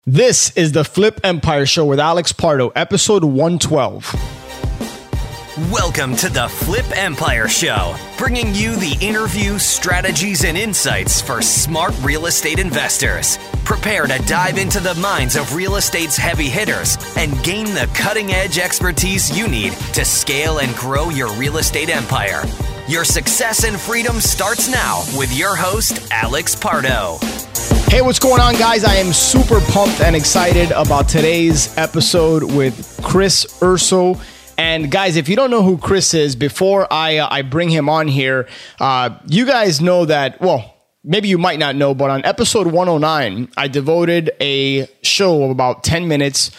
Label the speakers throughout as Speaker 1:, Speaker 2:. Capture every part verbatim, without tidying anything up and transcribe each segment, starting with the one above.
Speaker 1: This is the Flip Empire Show with Alex Pardo, episode one twelve.
Speaker 2: Welcome to the Flip Empire Show, bringing you the interviews, strategies, and insights for smart real estate investors. Prepare to dive into the minds of real estate's heavy hitters and gain the cutting-edge expertise you need to scale and grow your real estate empire. Your success and freedom starts now with your host, Alex Pardo.
Speaker 1: Hey, what's going on, guys? I am super pumped and excited about today's episode with Chris Urso. And guys, if you don't know who Chris is, before I uh, I bring him on here, uh, you guys know that, well, maybe you might not know, but on episode one oh nine, I devoted a show of about ten minutes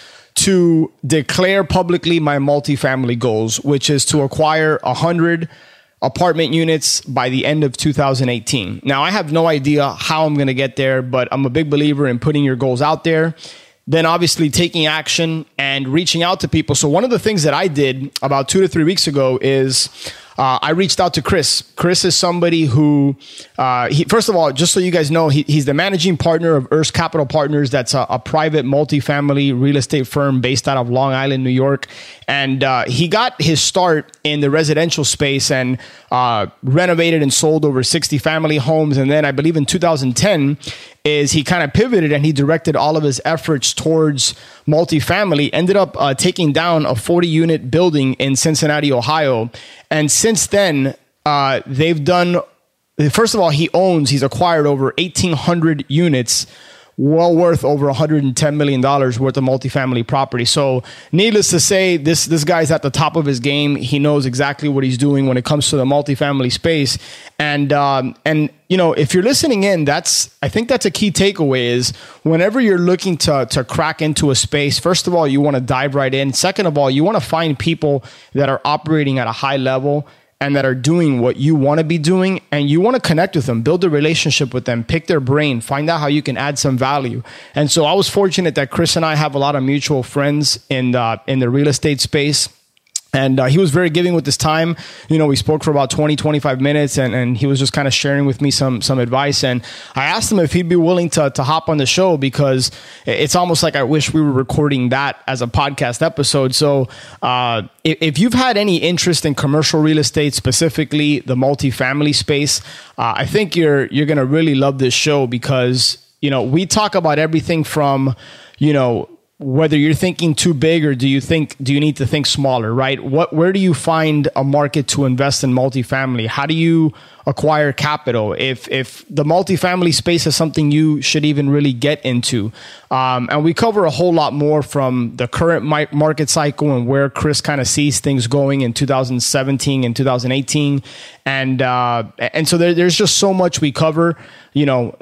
Speaker 1: to declare publicly my multifamily goals, which is to acquire one hundred apartment units by the end of two thousand eighteen. Now, I have no idea how I'm going to get there, but I'm a big believer in putting your goals out there, then obviously taking action and reaching out to people. So one of the things that I did about two to three weeks ago is uh, I reached out to Chris. Chris is somebody who, uh, he, first of all, just so you guys know, he, he's the managing partner of Urso Capital Partners. That's a, a private multifamily real estate firm based out of Long Island, New York. And uh, he got his start in the residential space and uh, renovated and sold over sixty family homes. And then I believe in two thousand ten is he kind of pivoted and he directed all of his efforts towards multifamily, ended up uh, taking down a forty unit building in Cincinnati, Ohio. And since then, uh, they've done, first of all, he owns, he's acquired over eighteen hundred units, well worth over one hundred ten million dollars worth of multifamily property. So needless to say, this this guy's at the top of his game. He knows exactly what he's doing when it comes to the multifamily space. And, um, and you know, if you're listening in, that's, I think that's a key takeaway is whenever you're looking to, to crack into a space, first of all, you want to dive right in. Second of all, you want to find people that are operating at a high level and that are doing what you want to be doing, and you want to connect with them, build a relationship with them, pick their brain, find out how you can add some value. And so I was fortunate that Chris and I have a lot of mutual friends in the, in the real estate space. And uh, he was very giving with his time. You know, we spoke for about twenty, twenty-five minutes and, and he was just kind of sharing with me some some advice. And I asked him if he'd be willing to to hop on the show because it's almost like I wish we were recording that as a podcast episode. So uh, if, if you've had any interest in commercial real estate, specifically the multifamily space, uh, I think you're you're going to really love this show because, you know, we talk about everything from, you know, whether you're thinking too big or do you think, do you need to think smaller, right? What, where do you find a market to invest in multifamily? How do you acquire capital? If, if the multifamily space is something you should even really get into. Um, and we cover a whole lot more from the current market cycle and where Chris kind of sees things going in two thousand seventeen and two thousand eighteen. And, uh, and so there, there's just so much we cover, you know,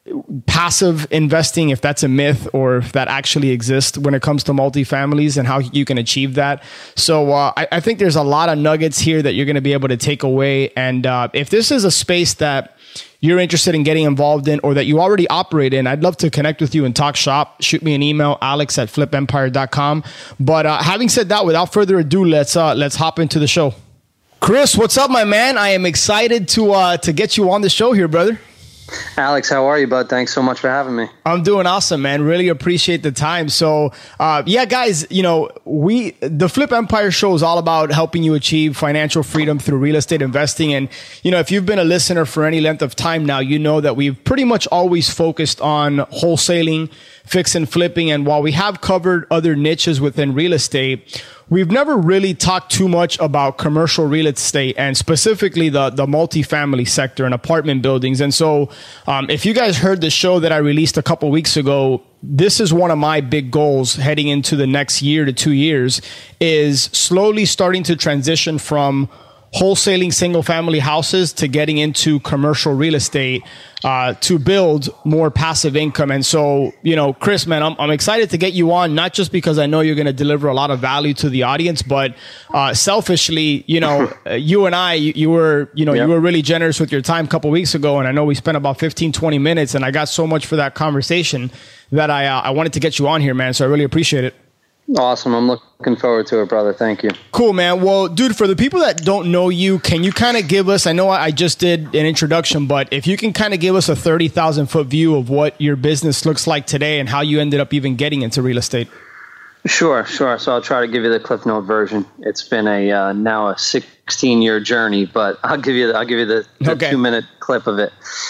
Speaker 1: passive investing, if that's a myth or if that actually exists when it comes to multifamilies and how you can achieve that. So uh, I, I think there's a lot of nuggets here that you're going to be able to take away. And uh, if this is a space that you're interested in getting involved in or that you already operate in, I'd love to connect with you and talk shop. Shoot me an email, alex at flip empire dot com. But uh, having said that, without further ado, let's uh, let's hop into the show. Chris, what's up, my man? I am excited to uh, to get you on the show here, brother.
Speaker 3: Alex, how are you, bud? Thanks so much for having me.
Speaker 1: I'm doing awesome, man. Really appreciate the time. So, uh, yeah, guys, you know, we, the Flip Empire Show is all about helping you achieve financial freedom through real estate investing. And, you know, if you've been a listener for any length of time now, you know that we've pretty much always focused on wholesaling, fix and flipping. And while we have covered other niches within real estate, we've never really talked too much about commercial real estate and specifically the, the multifamily sector and apartment buildings. And so um, if you guys heard the show that I released a couple weeks ago, this is one of my big goals heading into the next year to two years is slowly starting to transition from wholesaling single family houses to getting into commercial real estate uh, to build more passive income. And so, you know, Chris, man, I'm, I'm excited to get you on, not just because I know you're going to deliver a lot of value to the audience, but uh, selfishly, you know, you and I, you, you were, you know, yep. you were really generous with your time a couple of weeks ago. And I know we spent about fifteen, twenty minutes and I got so much for that conversation that I, uh, I wanted to get you on here, man. So I really appreciate it.
Speaker 3: Awesome. I'm looking forward to it, brother. Thank you.
Speaker 1: Cool, man. Well, dude, for the people that don't know you, can you kind of give us, I know I just did an introduction, but if you can kind of give us a thirty thousand foot view of what your business looks like today and how you ended up even getting into real estate.
Speaker 3: Sure, sure. So I'll try to give you the Cliff Note version. It's been a uh, now a sixteen year journey, but I'll give you the, I'll give you the, the
Speaker 1: okay.
Speaker 3: two minute clip of it.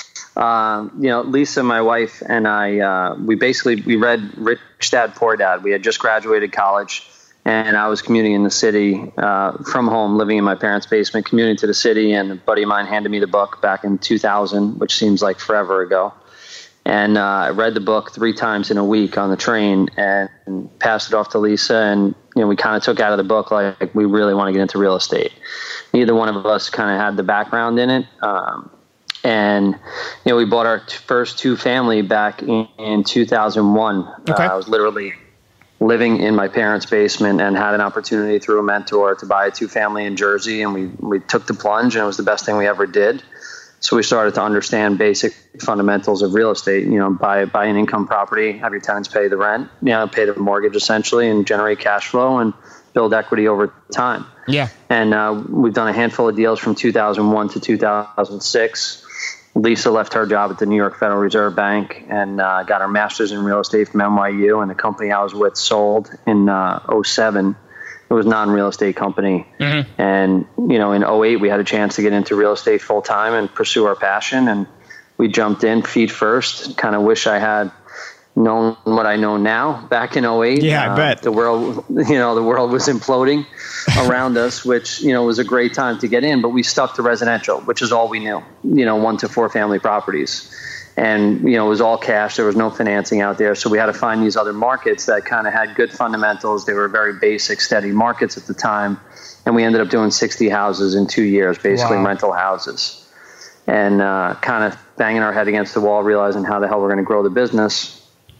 Speaker 3: Um, you know, Lisa, my wife, and I, uh, we basically, we read Rich Dad, Poor Dad. We had just graduated college, and I was commuting in the city uh, from home, living in my parents' basement, commuting to the city, and a buddy of mine handed me the book back in two thousand, which seems like forever ago. And uh, I read the book three times in a week on the train and, and passed it off to Lisa, and you know, we kind of took out of the book like, like we really want to get into real estate. Neither one of us kind of had the background in it. Um, And, you know, we bought our t- first two family back in, in two thousand one.
Speaker 1: Okay.
Speaker 3: Uh, I was literally living in my parents' basement and had an opportunity through a mentor to buy a two family in Jersey. And we, we took the plunge, and it was the best thing we ever did. So we started to understand basic fundamentals of real estate. You know, buy, buy an income property, have your tenants pay the rent, you know, pay the mortgage essentially, and generate cash flow and build equity over time.
Speaker 1: Yeah.
Speaker 3: And uh, we've done a handful of deals from two thousand one to two thousand six. Lisa left her job at the New York Federal Reserve Bank and uh, got her master's in real estate from N Y U. And the company I was with sold in uh, oh seven. It was a non-real estate company. Mm-hmm. And, you know, in oh eight, we had a chance to get into real estate full time and pursue our passion. And we jumped in feet first. Kind of wish I had known what I know now back in oh eight.
Speaker 1: Yeah, I
Speaker 3: uh,
Speaker 1: bet.
Speaker 3: The world, you know, the world was imploding around us, which, you know, was a great time to get in, but we stuck to residential, which is all we knew, you know, one to four family properties. And, you know, it was all cash. There was no financing out there. So we had to find these other markets that kind of had good fundamentals. They were very basic, steady markets at the time. And we ended up doing sixty houses in two years, basically. Wow. Rental houses. And uh, kind of banging our head against the wall, realizing how the hell we're going to grow the business.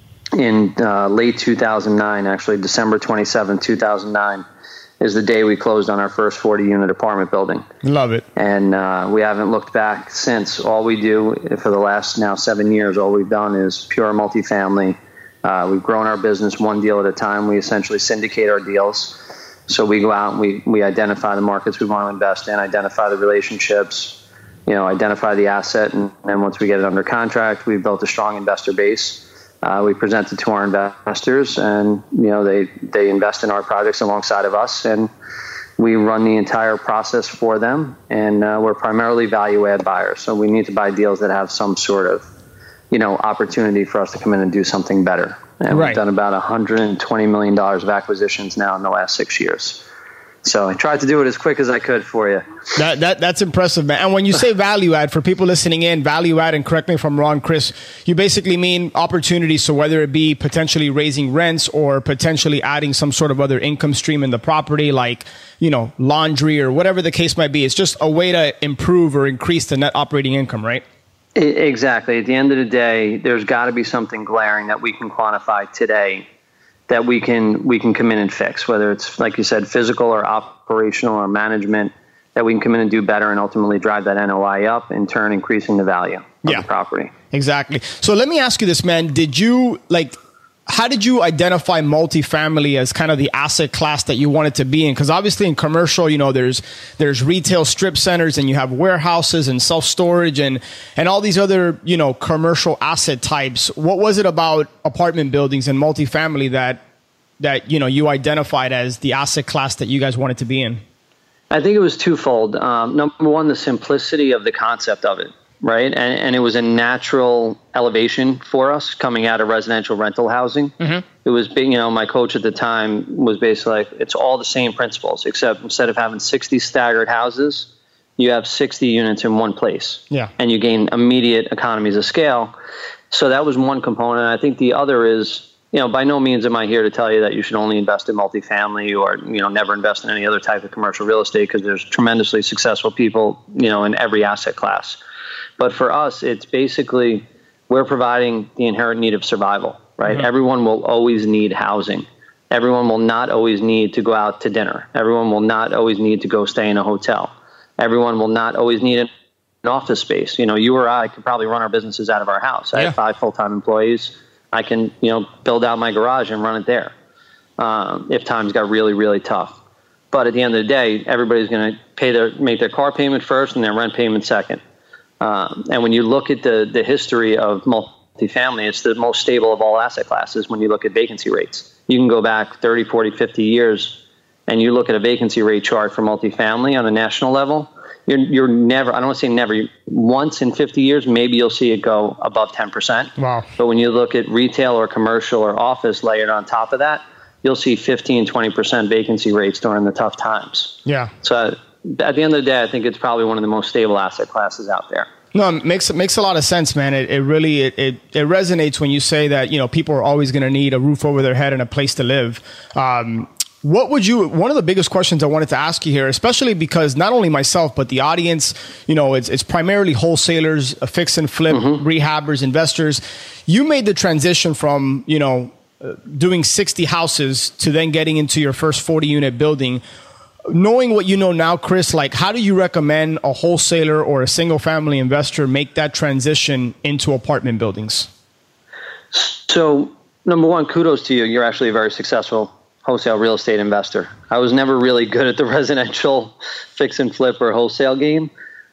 Speaker 3: In uh, late two thousand nine, actually December twenty-seventh, two thousand nine, is the day we closed on our first forty unit apartment building.
Speaker 1: Love it.
Speaker 3: And uh, we haven't looked back since. All we do for the last now seven years, all we've done is pure multifamily. Uh, we've grown our business one deal at a time. We essentially syndicate our deals. So we go out and we, we identify the markets we want to invest in, identify the relationships, you know, identify the asset. And then once we get it under contract, we've built a strong investor base. Uh, we present it to our investors, and you know they they invest in our projects alongside of us, and we run the entire process for them. And uh, we're primarily value add buyers, so we need to buy deals that have some sort of, you know, opportunity for us to come in and do something better. And
Speaker 1: right.
Speaker 3: We've done about one hundred twenty million dollars of acquisitions now in the last six years. So I tried to do it as quick as I could for you.
Speaker 1: That that that's impressive, man. And when you say value add, for people listening in, value add, and correct me if I'm wrong, Chris, you basically mean opportunities. So whether it be potentially raising rents or potentially adding some sort of other income stream in the property, like, you know, laundry or whatever the case might be, it's just a way to improve or increase the net operating income, right?
Speaker 3: Exactly. At the end of the day, there's got to be something glaring that we can quantify today that we can we can come in and fix, whether it's, like you said, physical or operational or management, that we can come in and do better and ultimately drive that N O I up, in turn increasing the value of
Speaker 1: yeah,
Speaker 3: the property.
Speaker 1: Exactly. So let me ask you this, man. Did you, like, how did you identify multifamily as kind of the asset class that you wanted to be in? Because obviously in commercial, you know, there's there's retail strip centers, and you have warehouses and self-storage and and all these other, you know, commercial asset types. What was it about apartment buildings and multifamily that that, you know, you identified as the asset class that you guys wanted to be in?
Speaker 3: I think it was twofold. Um, number one, the simplicity of the concept of it. Right. And, and it was a natural elevation for us coming out of residential rental housing. Mm-hmm. It was big. You know, my coach at the time was basically like, it's all the same principles, except instead of having sixty staggered houses, you have sixty units in one place. Yeah. And you gain immediate economies of scale. So that was one component. I think the other is, you know, by no means am I here to tell you that you should only invest in multifamily or, you know, never invest in any other type of commercial real estate, because there's tremendously successful people, you know, in every asset class. But for us, it's basically, we're providing the inherent need of survival, right? Mm-hmm. Everyone will always need housing. Everyone will not always need to go out to dinner. Everyone will not always need to go stay in a hotel. Everyone will not always need an office space. You know, you or I could probably run our businesses out of our house. I yeah. have five full-time employees. I can, you know, build out my garage and run it there. um, if times got really, really tough. But at the end of the day, everybody's going to pay their make their car payment first and their rent payment second. Um, and when you look at the the history of multifamily, it's the most stable of all asset classes when you look at vacancy rates. You can go back thirty, forty, fifty years and you look at a vacancy rate chart for multifamily on a national level, you're, you're never, I don't want to say never, once in fifty years, maybe you'll see it go above ten percent.
Speaker 1: Wow. But
Speaker 3: when you look at retail or commercial or office layered on top of that, you'll see fifteen, twenty percent vacancy rates during the tough times.
Speaker 1: Yeah.
Speaker 3: So at the end of the day, I think it's probably one of the most stable asset classes out there.
Speaker 1: No, it makes it makes a lot of sense, man. It, it really it, it it resonates when you say that, you know, people are always going to need a roof over their head and a place to live. Um, what would you? One of the biggest questions I wanted to ask you here, especially because not only myself but the audience, you know, it's it's primarily wholesalers, a fix and flip, mm-hmm. rehabbers, investors. You made the transition from, you know, uh, doing sixty houses to then getting into your first forty unit building. Knowing what you know now, Chris, like how do you recommend a wholesaler or a single family investor make that transition into apartment buildings?
Speaker 3: So number one, kudos to you. You're actually a very successful wholesale real estate investor. I was never really good at the residential fix and flip or wholesale game.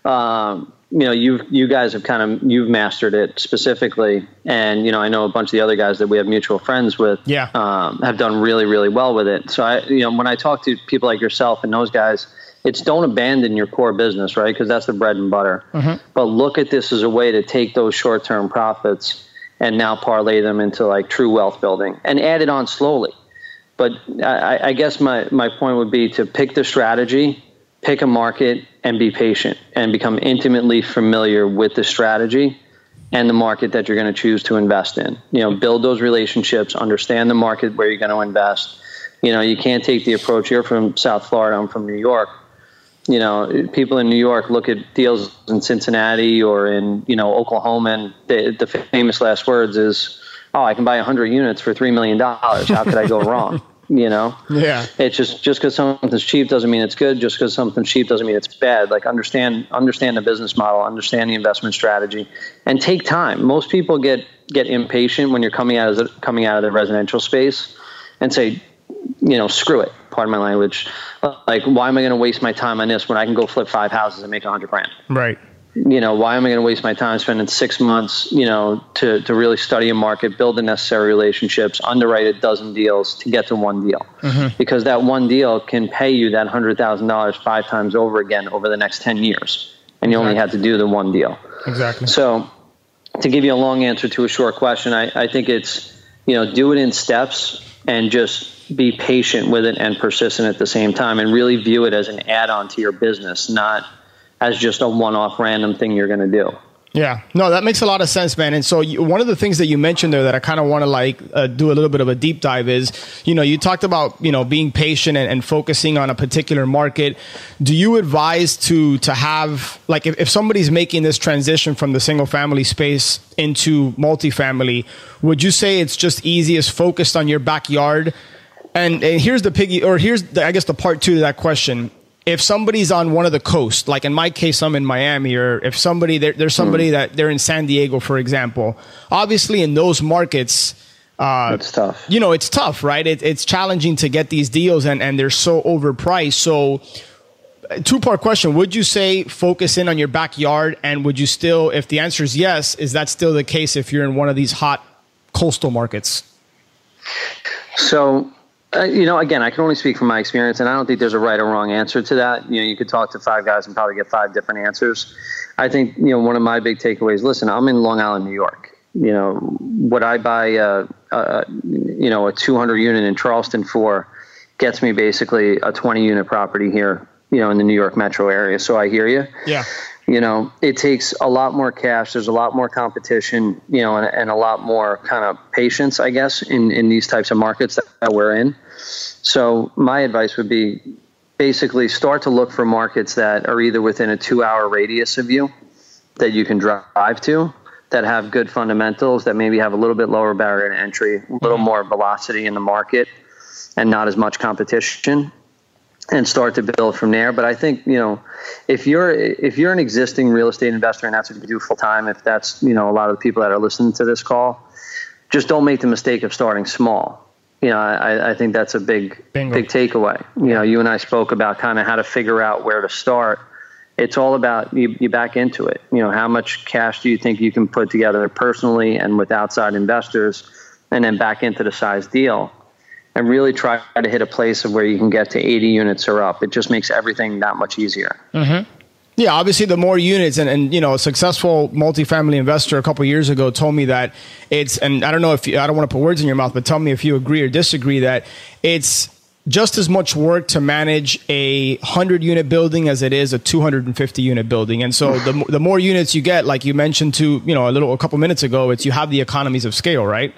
Speaker 3: Um, you know, you you guys have kind of, you've mastered it specifically. And, you know, I know a bunch of the other guys that we have mutual friends with
Speaker 1: yeah.
Speaker 3: um, have done really, really well with it. So, I, you know, when I talk to people like yourself and those guys, it's don't abandon your core business, right? Because that's the bread and butter. Mm-hmm. But look at this as a way to take those short-term profits and now parlay them into like true wealth building and add it on slowly. But I, I guess my, my point would be to pick the strategy, pick a market, and be patient and become intimately familiar with the strategy and the market that you're going to choose to invest in. You know, build those relationships, understand the market where you're going to invest. You know, you can't take the approach. You're from South Florida, I'm from New York. You know, people in New York look at deals in Cincinnati or in, you know, Oklahoma, and the, the famous last words is, oh, I can buy one hundred units for three million dollars. How could I go wrong? You know,
Speaker 1: yeah,
Speaker 3: it's just just because something's cheap doesn't mean it's good. Just because something's cheap doesn't mean it's bad. Like understand understand the business model, understand the investment strategy, and take time. Most people get get impatient when you're coming out of the, coming out of the residential space, and say, you know, screw it. Pardon my language. Like, why am I going to waste my time on this when I can go flip five houses and make a hundred grand?
Speaker 1: Right.
Speaker 3: You know, why am I going to waste my time spending six months, you know, to, to really study a market, build the necessary relationships, underwrite a dozen deals to get to one deal? Mm-hmm. Because that one deal can pay you that one hundred thousand dollars five times over again over the next ten years. And you exactly. only had to do the one deal.
Speaker 1: Exactly.
Speaker 3: So to give you a long answer to a short question, I, I think it's, you know, do it in steps and just be patient with it and persistent at the same time and really view it as an add-on to your business, not as just a one-off random thing you're going to do.
Speaker 1: Yeah, no, that makes a lot of sense, man. And so you, one of the things that you mentioned there that I kind of want to like uh, do a little bit of a deep dive is, you know, you talked about, you know, being patient and, and focusing on a particular market. Do you advise to to have, like, if, if somebody's making this transition from the single family space into multifamily, would you say it's just easiest focused on your backyard? And, and here's the piggy, or here's, the, I guess, the part two to that question. If somebody's on one of the coasts, like in my case, I'm in Miami, or if somebody, there, there's somebody mm. that they're in San Diego, for example, obviously in those markets, uh,
Speaker 3: it's tough.
Speaker 1: You know, it's tough, right? It, it's challenging to get these deals and, and they're so overpriced. So two part question, would you say focus in on your backyard? And would you still, if the answer is yes, is that still the case if you're in one of these hot coastal markets?
Speaker 3: So, Uh, you know, again, I can only speak from my experience, and I don't think there's a right or wrong answer to that. You know, you could talk to five guys and probably get five different answers. I think, you know, one of my big takeaways, listen, I'm in Long Island, New York. You know, what I buy, uh, uh, you know, a two hundred unit in Charleston for gets me basically a twenty unit property here, you know, in the New York metro area. So I hear you.
Speaker 1: Yeah.
Speaker 3: You know, it takes a lot more cash. There's a lot more competition, you know, and, and a lot more kind of patience, I guess, in, in these types of markets that, that we're in. So my advice would be basically start to look for markets that are either within a two hour radius of you that you can drive to, that have good fundamentals, that maybe have a little bit lower barrier to entry, a little more velocity in the market and not as much competition, and start to build from there. But I think, you know, if you're if you're an existing real estate investor and that's what you do full time, if that's, you know, a lot of the people that are listening to this call, just don't make the mistake of starting small. you know, I, I think that's a big,
Speaker 1: Bingo.
Speaker 3: big takeaway. You know, you and I spoke about kind of how to figure out where to start. It's all about you, you back into it. You know, how much cash do you think you can put together personally and with outside investors, and then back into the size deal, and really try to hit a place of where you can get to eighty units or up. It just makes everything that much easier.
Speaker 1: Mm-hmm. Yeah, obviously the more units, and, and you know, a successful multifamily investor a couple of years ago told me that it's, and I don't know if you, I don't want to put words in your mouth, but tell me if you agree or disagree, that it's just as much work to manage a hundred unit building as it is a two hundred fifty unit building. And so the the more units you get, like you mentioned to, you know, a little, a couple minutes ago, it's, you have the economies of scale, right?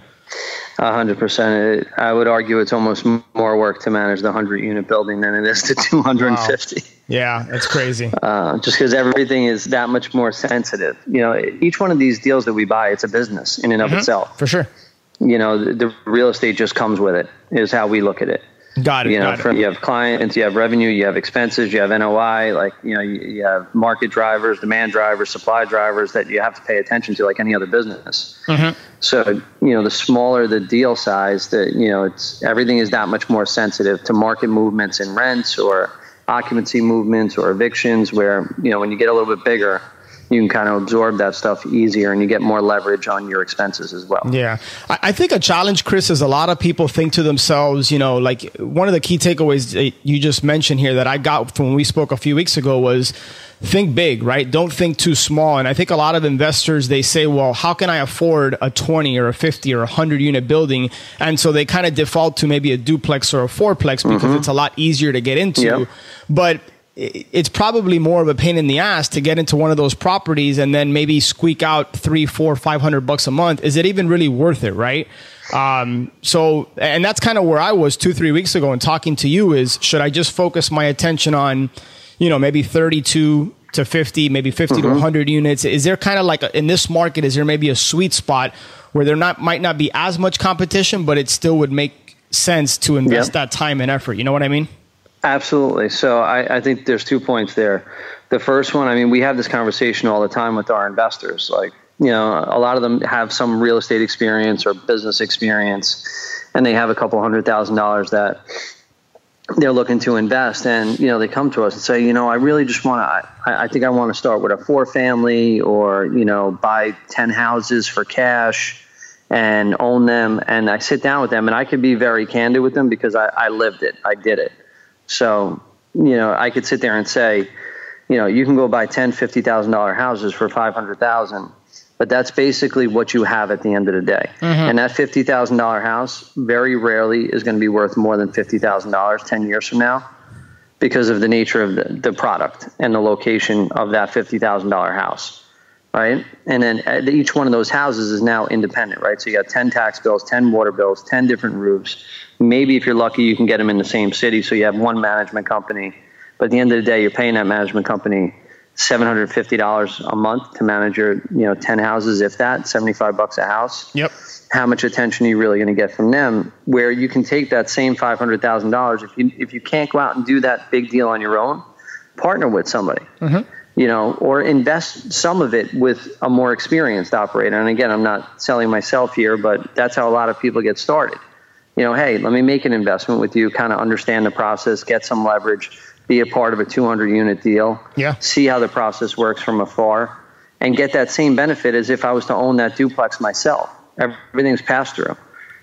Speaker 3: A hundred percent. I would argue it's almost more work to manage the hundred unit building than it is to two hundred fifty.
Speaker 1: Wow. Yeah, that's crazy.
Speaker 3: Uh, just because everything is that much more sensitive. You know, each one of these deals that we buy, it's a business in and of
Speaker 1: mm-hmm.
Speaker 3: itself.
Speaker 1: For sure.
Speaker 3: You know, the, the real estate just comes with it, is how we look at it.
Speaker 1: Got it.
Speaker 3: You know,
Speaker 1: got
Speaker 3: from,
Speaker 1: it.
Speaker 3: you have clients, you have revenue, you have expenses, you have N O I, like, you know, you, you have market drivers, demand drivers, supply drivers that you have to pay attention to like any other business.
Speaker 1: Mm-hmm.
Speaker 3: So, you know, the smaller the deal size, the, you know, it's, everything is that much more sensitive to market movements in rents or occupancy movements or evictions, where, you know, when you get a little bit bigger, you can kind of absorb that stuff easier and you get more leverage on your expenses as well.
Speaker 1: Yeah. I, I think a challenge, Chris, is a lot of people think to themselves, you know, like one of the key takeaways that you just mentioned here that I got from when we spoke a few weeks ago was think big, right? Don't think too small. And I think a lot of investors, they say, well, how can I afford a twenty or a fifty or a hundred unit building? And so they kind of default to maybe a duplex or a fourplex because mm-hmm. it's a lot easier to get into. Yep. But it's probably more of a pain in the ass to get into one of those properties and then maybe squeak out three, four, five hundred bucks a month. Is it even really worth it, right? Um, so, and that's kind of where I was two, three weeks ago and talking to you is, should I just focus my attention on, you know, maybe thirty-two to fifty, maybe fifty mm-hmm. to one hundred units? Is there kind of like a, in this market, is there maybe a sweet spot where there not might not be as much competition, but it still would make sense to invest yep. that time and effort? You know what I mean?
Speaker 3: Absolutely. So I, I think there's two points there. The first one, I mean, we have this conversation all the time with our investors. Like, you know, a lot of them have some real estate experience or business experience, and they have a couple hundred thousand dollars that they're looking to invest. And, you know, they come to us and say, you know, I really just want to, I, I think I want to start with a four family or, you know, buy ten houses for cash and own them. And I sit down with them and I could be very candid with them because I, I lived it. I did it. So, you know, I could sit there and say, you know, you can go buy ten, fifty thousand dollar houses for five hundred thousand, but that's basically what you have at the end of the day. Mm-hmm. And that fifty thousand dollar house very rarely is going to be worth more than fifty thousand dollars ten years from now because of the nature of the, the product and the location of that fifty thousand dollar house. Right. And then each one of those houses is now independent. Right. So you got ten tax bills, ten water bills, ten different roofs. Maybe if you're lucky, you can get them in the same city. So you have one management company. But at the end of the day, you're paying that management company seven hundred fifty dollars a month to manage your, you know, ten houses, if that, seventy-five bucks a house.
Speaker 1: Yep.
Speaker 3: How much attention are you really going to get from them? Where you can take that same five hundred thousand dollars. If you, if you can't go out and do that big deal on your own, partner with somebody. Mm-hmm. You know, or invest some of it with a more experienced operator. And again, I'm not selling myself here, but that's how a lot of people get started. You know, hey, let me make an investment with you, kind of understand the process, get some leverage, be a part of a two hundred unit deal,
Speaker 1: yeah.
Speaker 3: see how the process works from afar, and get that same benefit as if I was to own that duplex myself. Everything's passed through.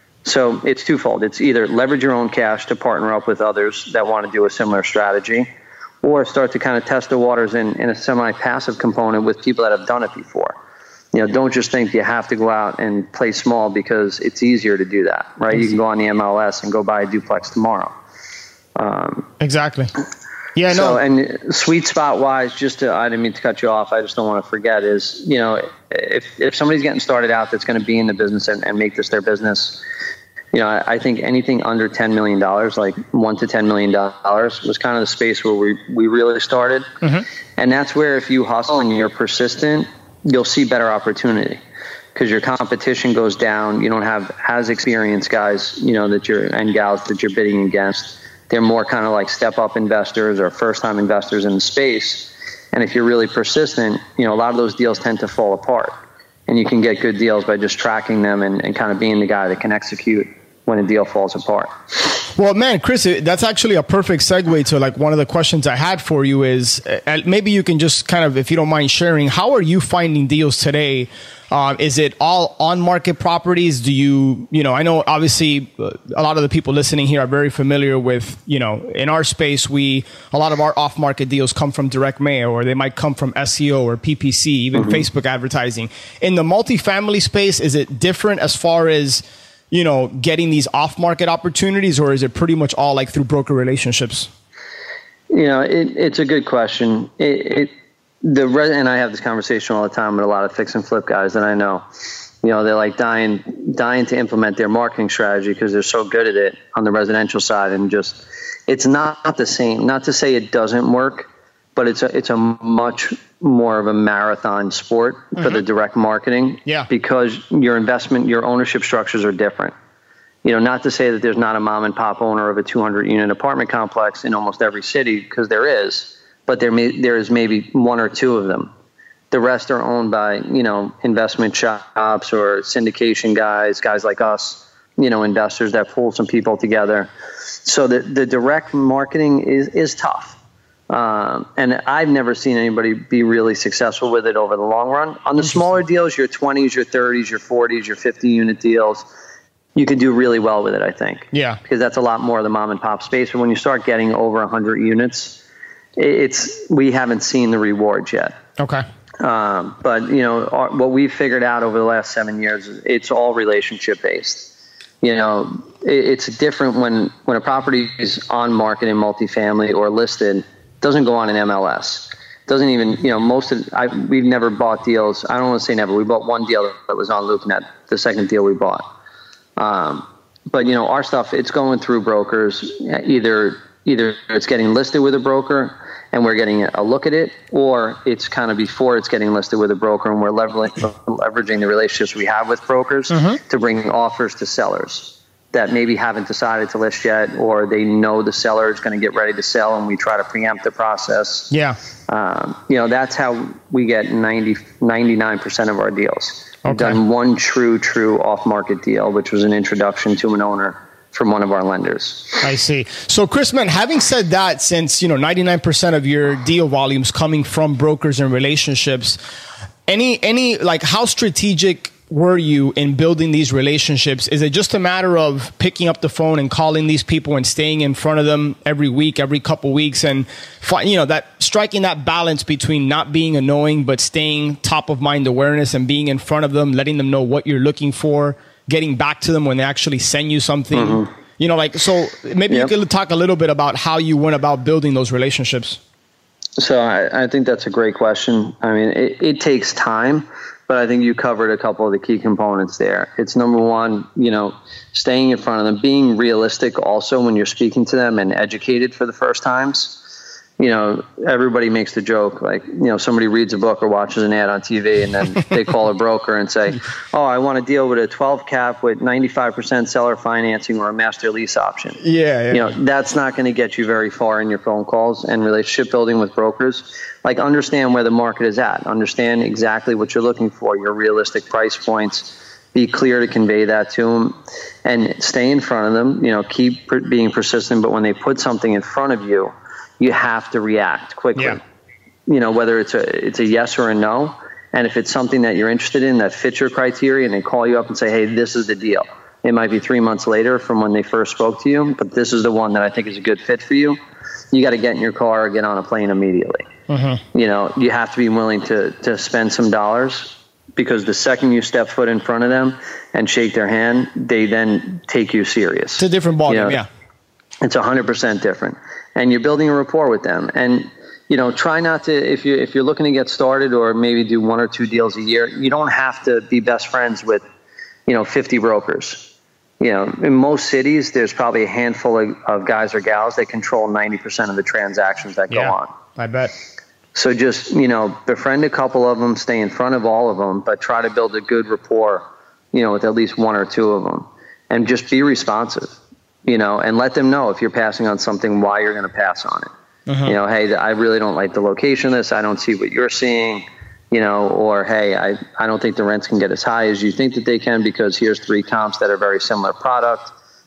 Speaker 3: So it's twofold. It's either leverage your own cash to partner up with others that want to do a similar strategy, or start to kind of test the waters in, in a semi-passive component with people that have done it before. You know, don't just think you have to go out and play small because it's easier to do that, right? You can go on the M L S and go buy a duplex tomorrow. Um,
Speaker 1: exactly. Yeah,
Speaker 3: so,
Speaker 1: no.
Speaker 3: And sweet spot wise, just to, I didn't mean to cut you off. I just don't want to forget is, you know, if, if somebody's getting started out that's going to be in the business and, and make this their business, you know, I, I think anything under ten million dollars, like one to ten million dollars was kind of the space where we, we really started. Mm-hmm. And that's where if you hustle and you're persistent, you'll see better opportunity because your competition goes down. You don't have as experienced guys, you know, that you're and gals that you're bidding against. They're more kind of like step up investors or first time investors in the space. And if you're really persistent, you know, a lot of those deals tend to fall apart and you can get good deals by just tracking them and, and kind of being the guy that can execute when a deal falls apart.
Speaker 1: Well, man, Chris, that's actually a perfect segue to like one of the questions I had for you is uh, maybe you can just kind of, if you don't mind sharing, how are you finding deals today? Uh, is it all on market properties? Do you, you know, I know obviously uh, a lot of the people listening here are very familiar with, you know, in our space, we, a lot of our off market deals come from direct mail, or they might come from S E O or P P C, even mm-hmm. Facebook advertising. In the multifamily space, is it different as far as, you know, getting these off market opportunities, or is it pretty much all like through broker relationships?
Speaker 3: You know, it, it's a good question. It, it The and I have this conversation all the time with a lot of fix and flip guys that I know. You know, they're like dying, dying to implement their marketing strategy because they're so good at it on the residential side, and just it's not the same. Not to say it doesn't work, but it's a it's a much more of a marathon sport mm-hmm. for the direct marketing.
Speaker 1: Yeah, because
Speaker 3: your investment, your ownership structures are different. You know, not to say that there's not a mom and pop owner of a two hundred unit apartment complex in almost every city, because there is. But there may, there is maybe one or two of them. The rest are owned by, you know, investment shops or syndication guys, guys like us, you know, investors that pull some people together. So the, the direct marketing is, is tough. Um, and I've never seen anybody be really successful with it over the long run. On the smaller deals, your twenties, your thirties, your forties, your fifty unit deals, you could do really well with it, I think.
Speaker 1: Yeah.
Speaker 3: Because that's a lot more of the mom and pop space. But when you start getting over one hundred units, it's we haven't seen the rewards yet.
Speaker 1: Okay.
Speaker 3: Um, but, you know, our, what we've figured out over the last seven years, it's all relationship based. You know, it, it's different when, when a property is on market in multifamily or listed, it doesn't go on an M L S. It doesn't even, you know, most of, I, we've never bought deals. I don't want to say never. We bought one deal that was on LoopNet, the second deal we bought. Um, but, you know, our stuff, it's going through brokers. Either Either it's getting listed with a broker and we're getting a look at it, or it's kind of before it's getting listed with a broker and we're leveraging the relationships we have with brokers mm-hmm. to bring offers to sellers that maybe haven't decided to list yet, or they know the seller is going to get ready to sell and we try to preempt the process.
Speaker 1: Yeah.
Speaker 3: Um, you know, that's how we get ninety, ninety-nine percent of our deals. Okay. We've done one true, true off-market deal, which was an introduction to an owner from one of our lenders.
Speaker 1: I see. So, Chris, man, having said that, since, you know, ninety-nine percent of your deal volumes coming from brokers and relationships, any, any, like, how strategic were you in building these relationships? Is it just a matter of picking up the phone and calling these people and staying in front of them every week, every couple weeks, and, you know, that striking that balance between not being annoying, but staying top of mind awareness and being in front of them, letting them know what you're looking for, getting back to them when they actually send you something, mm-hmm. you know, like, so maybe yep. you could talk a little bit about how you went about building those relationships.
Speaker 3: So I, I think that's a great question. I mean, it, it takes time, but I think you covered a couple of the key components there. It's number one, you know, staying in front of them, being realistic also when you're speaking to them, and educated for the first times. You know, everybody makes the joke, like, you know, somebody reads a book or watches an ad on T V and then they call a broker and say, oh, I want to deal with a twelve cap with ninety-five percent seller financing or a master lease option.
Speaker 1: Yeah, yeah.
Speaker 3: You know, that's not going to get you very far in your phone calls and relationship building with brokers. Like, understand where the market is at. Understand exactly what you're looking for, your realistic price points. Be clear to convey that to them and stay in front of them. You know, keep per- being persistent, but when they put something in front of you, you have to react quickly. Yeah. You know, whether it's a it's a yes or a no. And if it's something that you're interested in that fits your criteria, and they call you up and say, hey, this is the deal. It might be three months later from when they first spoke to you, but this is the one that I think is a good fit for you. You got to get in your car or get on a plane immediately. Mm-hmm. You know, you have to be willing to to spend some dollars, because the second you step foot in front of them and shake their hand, they then take you serious.
Speaker 1: It's a different ballgame, you know, yeah.
Speaker 3: It's one hundred percent different. And you're building a rapport with them. And, you know, try not to, if you if you're looking to get started or maybe do one or two deals a year, you don't have to be best friends with, you know, fifty brokers. You know, in most cities, there's probably a handful of, of guys or gals that control ninety percent of the transactions that
Speaker 1: yeah,
Speaker 3: go on.
Speaker 1: I bet.
Speaker 3: So just, you know, befriend a couple of them, stay in front of all of them, but try to build a good rapport, you know, with at least one or two of them, and just be responsive. You know, and let them know if you're passing on something, why you're going to pass on it. Uh-huh. You know, hey, I really don't like the location of this. I don't see what you're seeing, you know, or, hey, I, I don't think the rents can get as high as you think that they can, because here's three comps that are very similar product.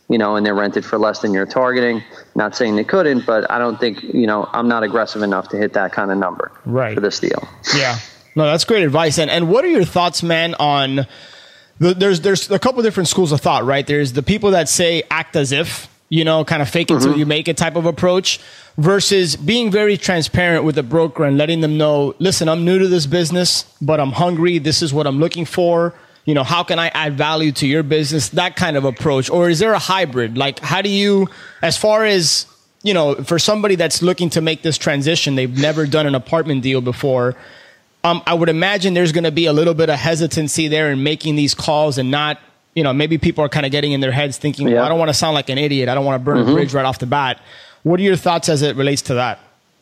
Speaker 3: you know, and they're rented for less than you're targeting. Not saying they couldn't, but I don't think, you know, I'm not aggressive enough to hit that kind of number
Speaker 1: right.
Speaker 3: for this deal.
Speaker 1: Yeah. No, that's great advice. And and what are your thoughts, man, on the, there's there's a couple different schools of thought, right? There's the people that say act as if, you know, kind of fake it mm-hmm. till you make it type of approach, versus being very transparent with the broker and letting them know, listen, I'm new to this business, but I'm hungry. This is what I'm looking for. You know, how can I add value to your business? That kind of approach. Or is there a hybrid? Like, how do you, as far as, you know, for somebody that's looking to make this transition, they've never done an apartment deal before. Um, I would imagine there's going to be a little bit of hesitancy there in making these calls and not, you know, maybe people are kind of getting in their heads thinking, yeah. well, I don't want to sound like an idiot. I don't want to burn mm-hmm. a bridge right off the bat. What are your thoughts as it relates to that?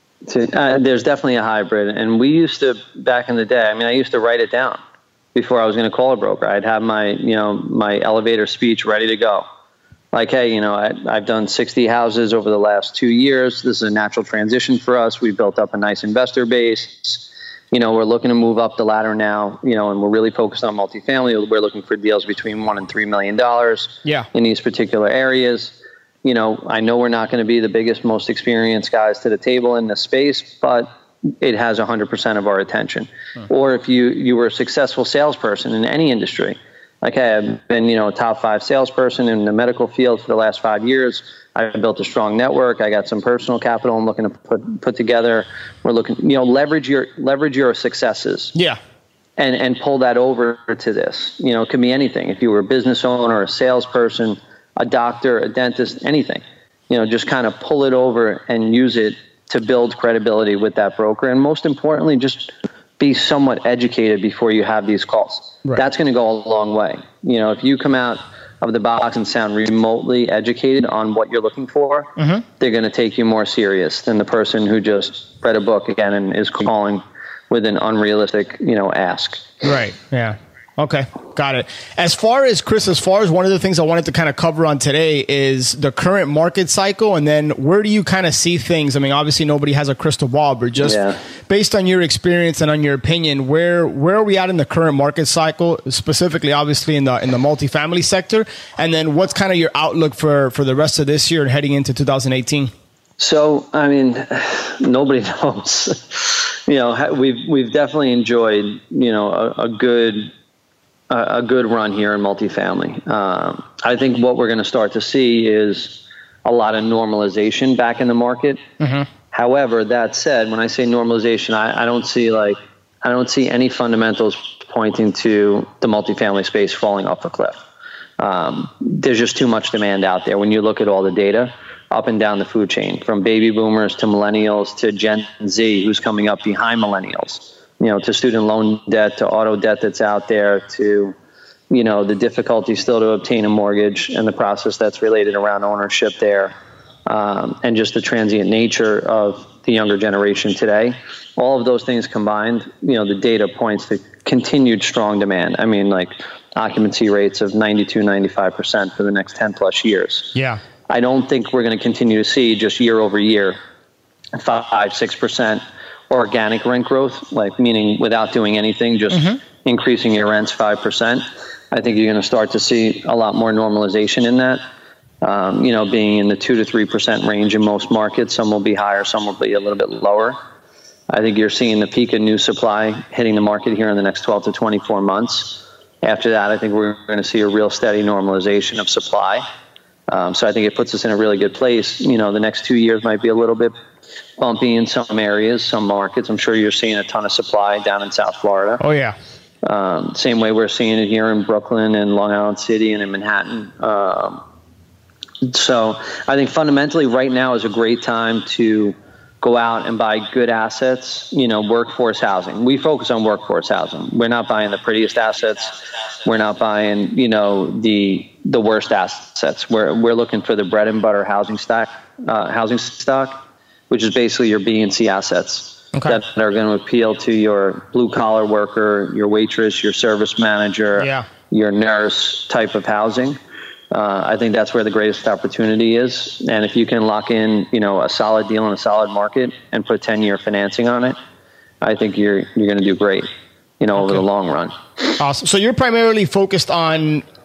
Speaker 3: Uh, there's definitely a hybrid. And we used to, back in the day, I mean, I used to write it down before I was going to call a broker. I'd have my, you know, my elevator speech ready to go. Like, hey, you know, I, I've done sixty houses over the last two years. This is a natural transition for us. We built up a nice investor base. You know, we're looking to move up the ladder now, you know, and we're really focused on multifamily. We're looking for deals between one and three million dollars
Speaker 1: yeah.
Speaker 3: in these particular areas. You know, I know we're not going to be the biggest, most experienced guys to the table in this space, but it has one hundred percent of our attention. Hmm. Or if you, you were a successful salesperson in any industry, like, hey, I've been, you know, a top five salesperson in the medical field for the last five years. I built a strong network. I got some personal capital I'm looking to put put together. We're looking, you know, leverage your leverage your successes.
Speaker 1: Yeah.
Speaker 3: And and pull that over to this. You know, it could be anything. If you were a business owner, a salesperson, a doctor, a dentist, anything. You know, just kind of pull it over and use it to build credibility with that broker. And most importantly, just be somewhat educated before you have these calls. Right. That's going to go a long way. You know, if you come out of the box and sound remotely educated on what you're looking for, mm-hmm. they're going to take you more serious than the person who just read a book again and is calling with an unrealistic, you know, ask.
Speaker 1: Right. Yeah. Okay. Got it. As far as Chris, as far as one of the things I wanted to kind of cover on today is the current market cycle, and then where do you kind of see things? I mean, obviously nobody has a crystal ball, but just yeah. based on your experience and on your opinion, where where are we at in the current market cycle, specifically, obviously in the in the multifamily sector, and then what's kind of your outlook for for the rest of this year and heading into two thousand eighteen?
Speaker 3: So, I mean, nobody knows. You know, we've we've definitely enjoyed, you know, a, a good. a good run here in multifamily. Um, I think what we're going to start to see is a lot of normalization back in the market. Mm-hmm. However, that said, when I say normalization, I, I don't see like I don't see any fundamentals pointing to the multifamily space falling off a cliff. Um, there's just too much demand out there. When you look at all the data up and down the food chain, from baby boomers to millennials to Gen Z, who's coming up behind millennials. You know, to student loan debt, to auto debt that's out there, to, you know, the difficulty still to obtain a mortgage and the process that's related around ownership there, um, and just the transient nature of the younger generation today. All of those things combined, you know, the data points to continued strong demand. I mean, like occupancy rates of ninety-two, ninety-five percent for the next ten plus years.
Speaker 1: Yeah.
Speaker 3: I don't think we're going to continue to see just year over year, five, six percent organic rent growth, like meaning without doing anything, just mm-hmm. increasing your rents five percent. I think you're going to start to see a lot more normalization in that, um, you know, being in the two to three percent range in most markets. Some will be higher, some will be a little bit lower. I think you're seeing the peak of new supply hitting the market here in the next twelve to twenty-four months. After that, I think we're going to see a real steady normalization of supply. Um, so I think it puts us in a really good place. You know, the next two years might be a little bit bumpy in some areas, some markets. I'm sure you're seeing a ton of supply down in South Florida.
Speaker 1: Oh, yeah.
Speaker 3: Um, same way we're seeing it here in Brooklyn and Long Island City and in Manhattan. Um, so I think fundamentally right now is a great time to go out and buy good assets, you know, workforce housing. We focus on workforce housing. We're not buying the prettiest assets. We're not buying, you know, the the worst assets. We're we're looking for the bread and butter housing stock, uh, housing stock, which is basically your B and C assets okay. that are going to appeal to your blue collar worker, your waitress, your service manager, yeah. your nurse type of housing. Uh, I think that's where the greatest opportunity is. And if you can lock in, you know, a solid deal in a solid market and put ten year financing on it, I think you're you're going to do great, you know, okay. over the long run.
Speaker 1: Awesome. So you're primarily focused on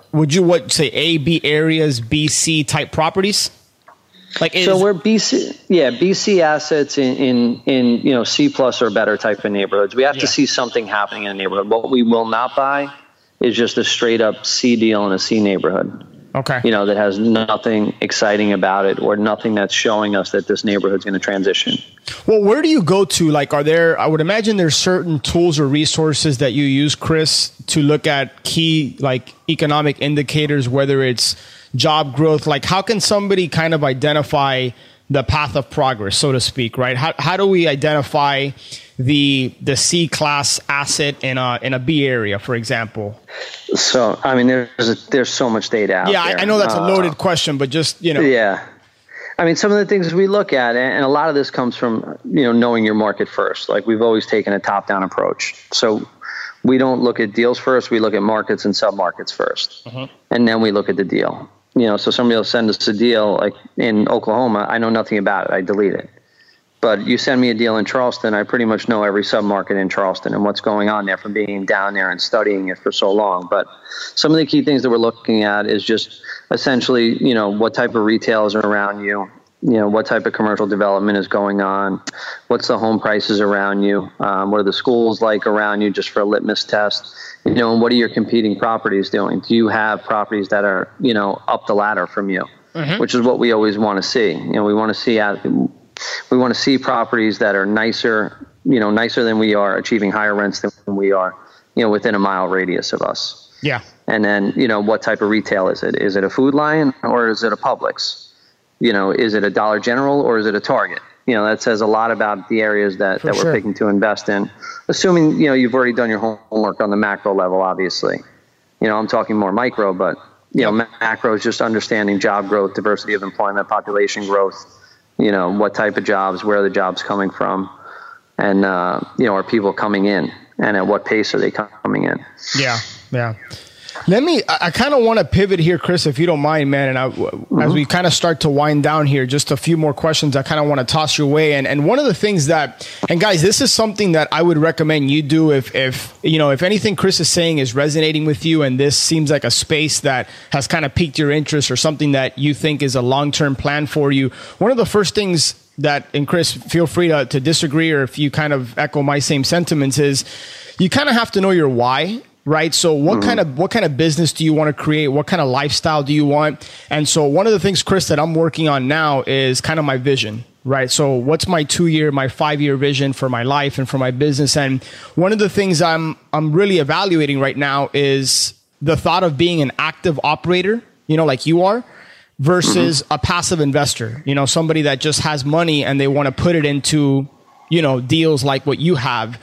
Speaker 1: would you what say A, B areas, B, C type properties? Like is,
Speaker 3: so we're B C, yeah, B C assets in, in, in, you know, C plus or better type of neighborhoods. We have yeah. to see something happening in a neighborhood. What we will not buy is just a straight up C deal in a C neighborhood.
Speaker 1: Okay.
Speaker 3: You know, that has nothing exciting about it or nothing that's showing us that this neighborhood's going to transition.
Speaker 1: Well, where do you go to? Like, are there, I would imagine there's certain tools or resources that you use, Chris, to look at key, like economic indicators, whether it's job growth. Like, how can somebody kind of identify the path of progress, so to speak, right? How how do we identify the the C class asset in a in a B area, for example?
Speaker 3: So, I mean, there's a, there's so much data out
Speaker 1: yeah,
Speaker 3: there.
Speaker 1: Yeah, I know that's a loaded
Speaker 3: uh,
Speaker 1: question, but just, you know.
Speaker 3: Yeah. I mean, some of the things we look at, and a lot of this comes from, you know, knowing your market first. Like, we've always taken a top-down approach. So we don't look at deals first. We look at markets and sub-markets first. Uh-huh. And then we look at the deal. You know, so somebody will send us a deal like in Oklahoma. I know nothing about it. I delete it. But you send me a deal in Charleston, I pretty much know every submarket in Charleston and what's going on there from being down there and studying it for so long. But some of the key things that we're looking at is just essentially, you know, what type of retail is around you, you know, what type of commercial development is going on, what's the home prices around you, um, what are the schools like around you, just for a litmus test. You know, and what are your competing properties doing? Do you have properties that are, you know, up the ladder from you, mm-hmm. which is what we always want to see. You know, we want to see out, we want to see properties that are nicer, you know, nicer than we are, achieving higher rents than we are, you know, within a mile radius of us.
Speaker 1: Yeah.
Speaker 3: And then, you know, what type of retail is it? Is it a Food Lion or is it a Publix? You know, is it a Dollar General or is it a Target? You know, that says a lot about the areas that, that we're sure. picking to invest in, assuming, you know, you've already done your homework on the macro level, obviously. You know, I'm talking more micro, but, you know, macro is just understanding job growth, diversity of employment, population growth, you know, what type of jobs, where are the jobs coming from, and, uh, you know, are people coming in, and at what pace are they coming in?
Speaker 1: Yeah, yeah. Let me, I, I kind of want to pivot here, Chris, if you don't mind, man. And I, mm-hmm. as we kind of start to wind down here, just a few more questions I kind of want to toss your way. And and one of the things that, and guys, this is something that I would recommend you do if, if you know, if anything Chris is saying is resonating with you and this seems like a space that has kind of piqued your interest or something that you think is a long-term plan for you. One of the first things that, and Chris, feel free to, to disagree or if you kind of echo my same sentiments, is you kind of have to know your why. Right. So what mm-hmm. kind of what kind of business do you want to create? What kind of lifestyle do you want? And so one of the things, Chris, that I'm working on now is kind of my vision. Right. So what's my two year, my five year vision for my life and for my business? And one of the things I'm I'm really evaluating right now is the thought of being an active operator, you know, like you are, versus mm-hmm. a passive investor, you know, somebody that just has money and they want to put it into, you know, deals like what you have.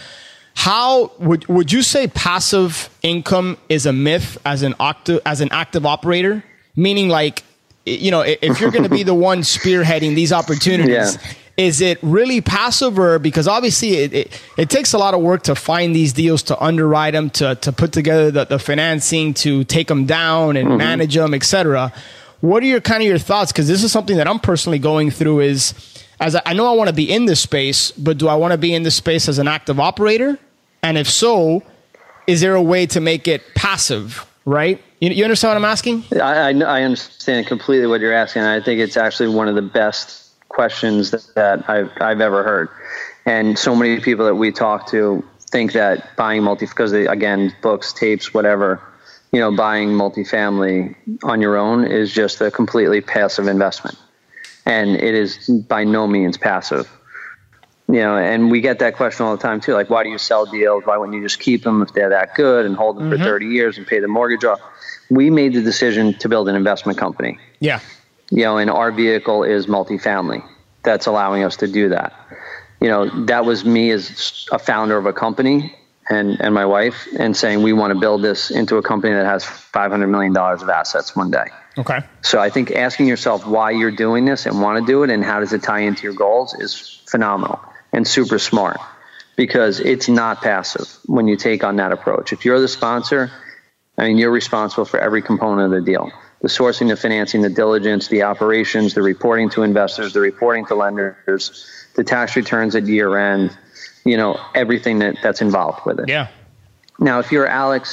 Speaker 1: How would would you say passive income is a myth as an active as an active operator? Meaning, like, you know, if you're going to be the one spearheading these opportunities, yeah. is it really passive, or because obviously it, it it takes a lot of work to find these deals, to underwrite them, to to put together the, the financing, to take them down and mm-hmm. manage them, et cetera. What are your kind of your thoughts? Because this is something that I'm personally going through. Is as I, I know I want to be in this space, but do I want to be in this space as an active operator? And if so, is there a way to make it passive, right? You, you understand what I'm asking?
Speaker 3: I, I, I understand completely what you're asking. I think it's actually one of the best questions that, that I've, I've ever heard. And so many people that we talk to think that buying multi, because they, again, books, tapes, whatever, you know, buying multifamily on your own is just a completely passive investment. And it is by no means passive. You know, and we get that question all the time too. Like, why do you sell deals? Why wouldn't you just keep them if they're that good and hold them mm-hmm. for thirty years and pay the mortgage off? We made the decision to build an investment company.
Speaker 1: Yeah.
Speaker 3: You know, and our vehicle is multifamily. That's allowing us to do that. You know, that was me as a founder of a company and, and my wife, and saying we want to build this into a company that has five hundred million dollars of assets one day.
Speaker 1: Okay.
Speaker 3: So I think asking yourself why you're doing this and want to do it and how does it tie into your goals is phenomenal. And super smart, because it's not passive when you take on that approach. If you're the sponsor, I mean, you're responsible for every component of the deal. The sourcing, the financing, the diligence, the operations, the reporting to investors, the reporting to lenders, the tax returns at year end, you know, everything that, that's involved with it.
Speaker 1: Yeah.
Speaker 3: Now, if you're Alex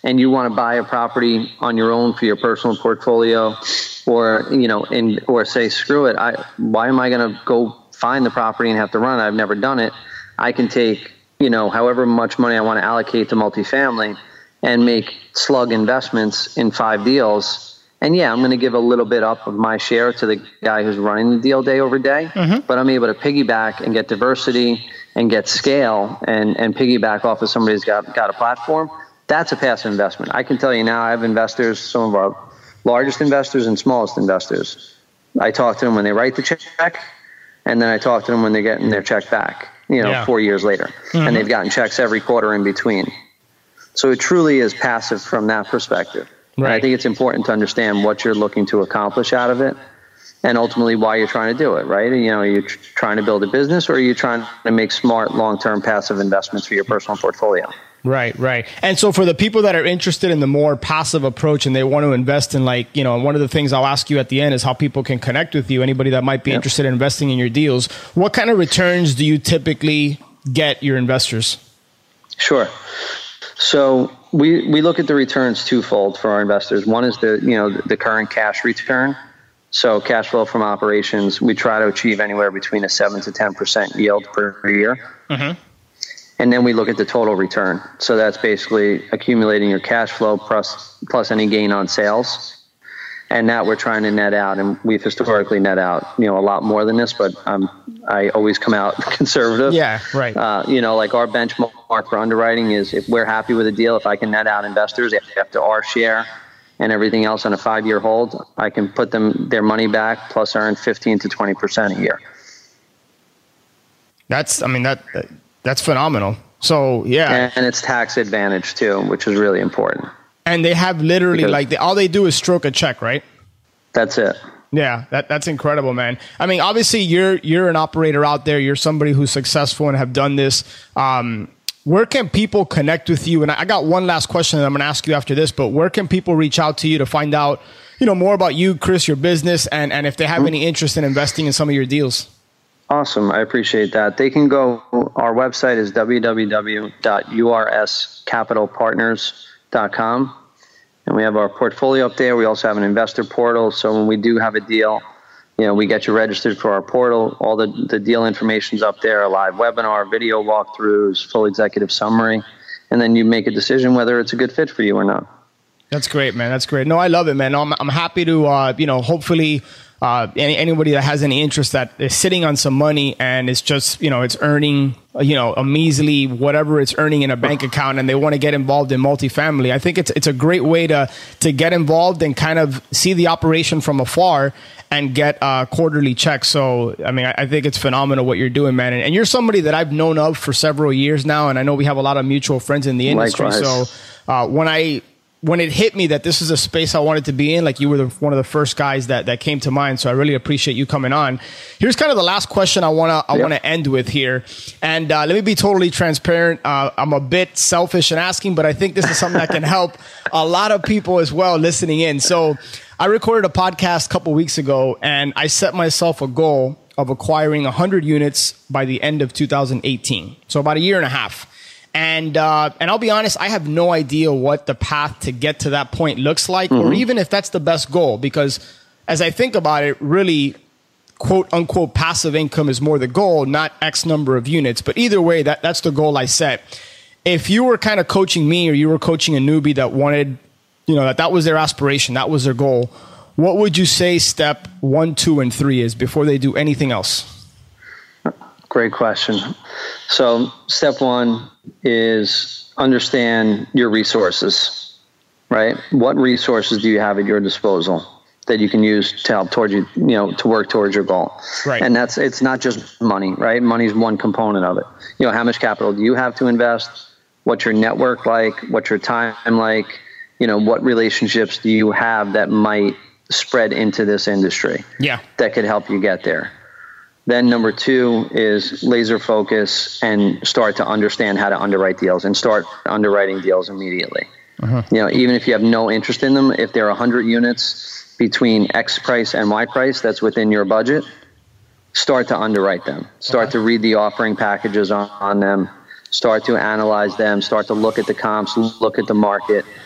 Speaker 3: and you want to buy a property on your own for your personal portfolio, or, you know, and, or say, screw it, I, why am I going to go find the property and have to run it? I've never done it. I can take, you know, however much money I want to allocate to multifamily and make slug investments in five deals. And yeah, I'm going to give a little bit up of my share to the guy who's running the deal day over day, mm-hmm. but I'm able to piggyback and get diversity and get scale and, and piggyback off of somebody who's got, got a platform. That's a passive investment. I can tell you now, I have investors, some of our largest investors and smallest investors. I talk to them when they write the check, and then I talk to them when they're getting their check back, you know, yeah. four years later. Mm-hmm. And they've gotten checks every quarter in between. So it truly is passive from that perspective. Right. And I think it's important to understand what you're looking to accomplish out of it, and ultimately why you're trying to do it, right? You know, are you tr- trying to build a business, or are you trying to make smart long-term passive investments for your personal portfolio?
Speaker 1: Right, right. And so for the people that are interested in the more passive approach and they want to invest in, like, you know, one of the things I'll ask you at the end is how people can connect with you, anybody that might be yep. interested in investing in your deals. What kind of returns do you typically get your investors?
Speaker 3: Sure. So we, we look at the returns twofold for our investors. One is the, you know, the current cash return. So cash flow from operations, we try to achieve anywhere between a seven to ten percent yield per year. Mm-hmm. And then we look at the total return. So that's basically accumulating your cash flow plus, plus any gain on sales. And that we're trying to net out. And we've historically net out, you know, a lot more than this, but um, I always come out conservative.
Speaker 1: Yeah, right.
Speaker 3: Uh, you know, like our benchmark for underwriting is, if we're happy with a deal, if I can net out investors after our share and everything else on a five-year hold, I can put them their money back plus earn fifteen to twenty percent a year.
Speaker 1: That's, I mean, that that's phenomenal. So, yeah.
Speaker 3: And, and it's tax advantage too, which is really important.
Speaker 1: And they have literally, because, like, they, all they do is stroke a check, right?
Speaker 3: That's it.
Speaker 1: Yeah, that, that's incredible, man. I mean, obviously, you're you're an operator out there. You're somebody who's successful and have done this. Um, where can people connect with you? And I got one last question that I'm going to ask you after this, but where can people reach out to you to find out, you know, more about you, Chris, your business, and, and if they have mm-hmm. any interest in investing in some of your deals?
Speaker 3: Awesome. I appreciate that. They can go, our website is w w w dot u r s capital partners dot com. And we have our portfolio up there. We also have an investor portal. So when we do have a deal, you know, we get you registered for our portal. All the, the deal information's up there, a live webinar, video walkthroughs, full executive summary. And then you make a decision whether it's a good fit for you or not.
Speaker 1: That's great, man. That's great. No, I love it, man. I'm, I'm happy to, uh, you know, hopefully uh, any, anybody that has any interest that is sitting on some money and it's just, you know, it's earning, you know, a measly whatever it's earning in a bank account, and they want to get involved in multifamily. I think it's it's a great way to to get involved and kind of see the operation from afar and get uh, quarterly checks. So, I mean, I, I think it's phenomenal what you're doing, man. And, and you're somebody that I've known of for several years now, and I know we have a lot of mutual friends in the industry.
Speaker 3: Likewise.
Speaker 1: So uh, when I when it hit me that this is a space I wanted to be in, like, you were the, one of the first guys that, that came to mind. So I really appreciate you coming on. Here's kind of the last question I want to I yep. want to end with here. And uh, let me be totally transparent. Uh, I'm a bit selfish in asking, but I think this is something that can help a lot of people as well listening in. So I recorded a podcast a couple weeks ago, and I set myself a goal of acquiring one hundred units by the end of two thousand eighteen. So about a year and a half. And uh, and I'll be honest, I have no idea what the path to get to that point looks like, mm-hmm. or even if that's the best goal, because as I think about it, really, quote unquote, passive income is more the goal, not X number of units. But either way, that, that's the goal I set. If you were kind of coaching me, or you were coaching a newbie that wanted, you know, that that was their aspiration, that was their goal, what would you say step one, two, and three is before they do anything else?
Speaker 3: Great question. So step one is understand your resources, right? What resources do you have at your disposal that you can use to help towards you, you know, to work towards your goal?
Speaker 1: Right.
Speaker 3: And that's, it's not just money, right? Money is one component of it. You know, how much capital do you have to invest? What's your network like? What's your time like? You know, what relationships do you have that might spread into this industry?
Speaker 1: Yeah.
Speaker 3: That could help you get there. Then number two is laser focus and start to understand how to underwrite deals, and start underwriting deals immediately. Uh-huh. You know, even if you have no interest in them, if there are one hundred units between X price and Y price that's within your budget, start to underwrite them. Start okay. to read the offering packages on, on them. Start to analyze them. Start to look at the comps, look at the market.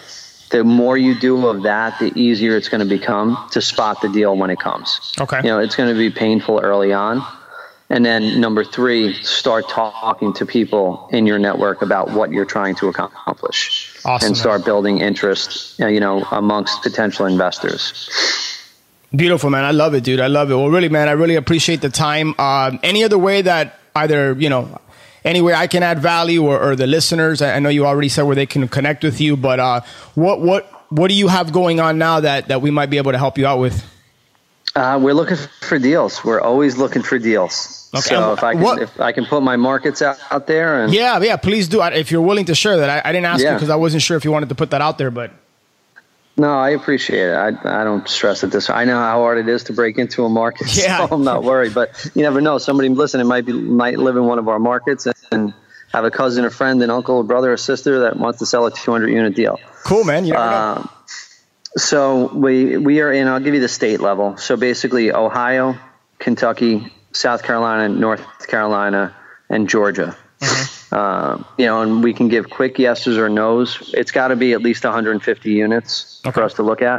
Speaker 3: the more you do of that, the easier it's going to become to spot the deal when it comes.
Speaker 1: Okay.
Speaker 3: You know, it's going to be painful early on. And then number three, start talking to people in your network about what you're trying to accomplish.
Speaker 1: Awesome,
Speaker 3: and start
Speaker 1: man.
Speaker 3: building interest, you know, amongst potential investors.
Speaker 1: Beautiful, man. I love it, dude. I love it. Well, really, man, I really appreciate the time. Uh, any other way that either, you know, any way I can add value or, or the listeners, I, I know you already said where they can connect with you, but uh, what, what, what do you have going on now that, that we might be able to help you out with?
Speaker 3: Uh, we're looking for deals. We're always looking for deals. Okay. So if I can, what, if I can put my markets out, out there, and
Speaker 1: yeah, yeah, please do. If you're willing to share that, I, I didn't ask yeah. you because I wasn't sure if you wanted to put that out there, but
Speaker 3: no, I appreciate it. I I don't stress it this. I know how hard it is to break into a market, yeah. so I'm not worried. But you never know. Somebody listening might be might live in one of our markets and have a cousin, or friend, an uncle, a brother, or sister that wants to sell a two hundred unit deal.
Speaker 1: Cool, man. You never know.
Speaker 3: Um, So we we are in, I'll give you the state level. So basically Ohio, Kentucky, South Carolina, North Carolina, and Georgia. Mm-hmm. Uh, you know, and we can give quick yeses or nos. It's got to be at least one hundred fifty units okay. for us to look at.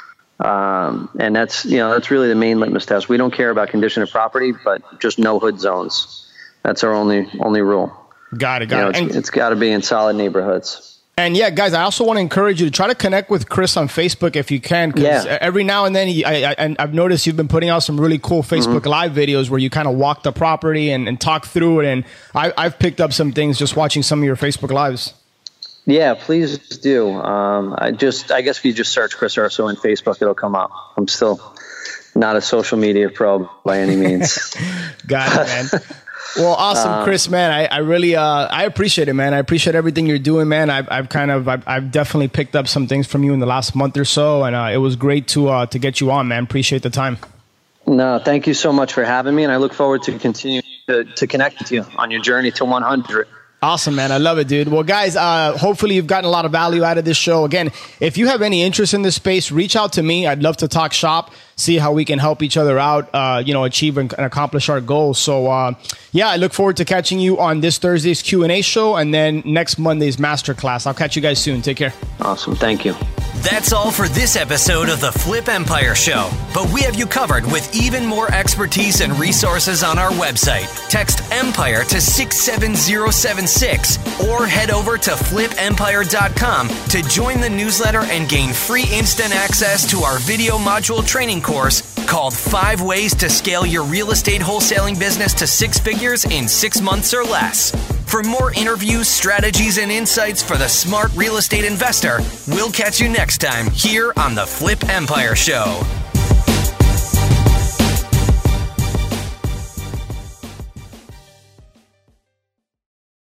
Speaker 3: Um, and that's, you know, that's really the main litmus test. We don't care about condition of property, but just no hood zones. That's our only only rule.
Speaker 1: Got it, got
Speaker 3: you know,
Speaker 1: it.
Speaker 3: It's, it's got to be in solid neighborhoods.
Speaker 1: And yeah, guys, I also want to encourage you to try to connect with Chris on Facebook if you can. Because yeah. every now and then, he, I, I, and I've noticed you've been putting out some really cool Facebook mm-hmm. Live videos where you kind of walk the property and, and talk through it. And I, I've picked up some things just watching some of your Facebook Lives.
Speaker 3: Yeah, please do. Um, I just, I guess if you just search Chris Urso on Facebook, it'll come up. I'm still not a social media pro by any means.
Speaker 1: Got it, man. Well, awesome, um, Chris, man. I, I really, uh, I appreciate it, man. I appreciate everything you're doing, man. I've, I've kind of, I've, I've definitely picked up some things from you in the last month or so, and uh, it was great to, uh, to get you on, man. Appreciate the time.
Speaker 3: No, thank you so much for having me, and I look forward to continuing to, to connect with you on your journey to one hundred.
Speaker 1: Awesome, man. I love it, dude. Well, guys, uh, hopefully you've gotten a lot of value out of this show. Again, if you have any interest in this space, reach out to me. I'd love to talk shop, see how we can help each other out, uh, you know, achieve and, and accomplish our goals. So, uh, yeah, I look forward to catching you on this Thursday's Q and A show and then next Monday's masterclass. I'll catch you guys soon. Take care.
Speaker 3: Awesome. Thank you.
Speaker 2: That's all for this episode of the Flip Empire Show, but we have you covered with even more expertise and resources on our website. Text EMPIRE to six seven zero seven six or head over to flip empire dot com to join the newsletter and gain free instant access to our video module training course called Five Ways to Scale Your Real Estate Wholesaling Business to Six Figures in Six Months or Less. For more interviews, strategies, and insights for the smart real estate investor, we'll catch you next time here on the Flip Empire Show.